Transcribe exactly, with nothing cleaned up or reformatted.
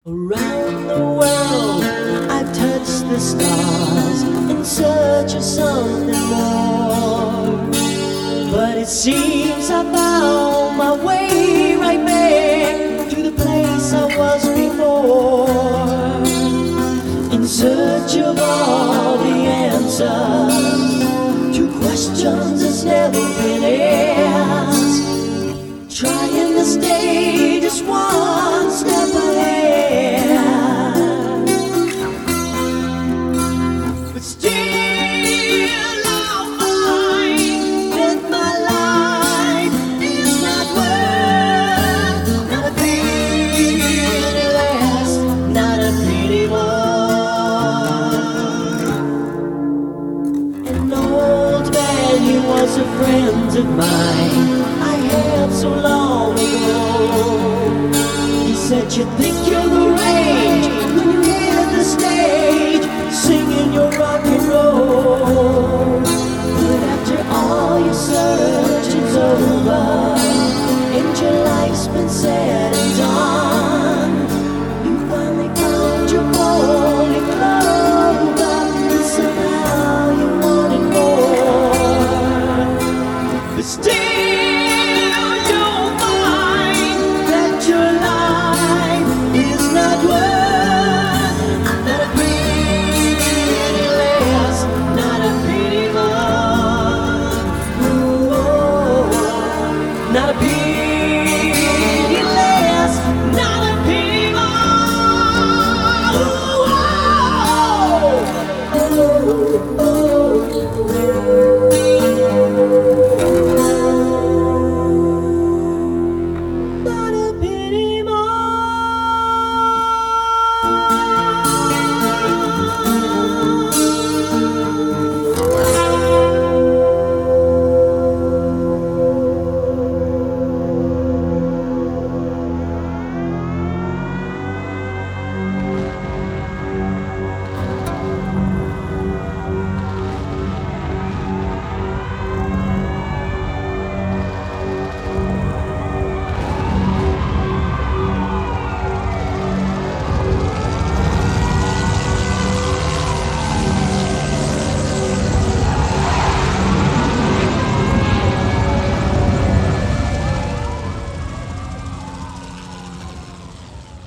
Around the world, I've touched the stars in search of something more. But it seems I found my way right back to the place I was before, in search of all the answers to questions that's never been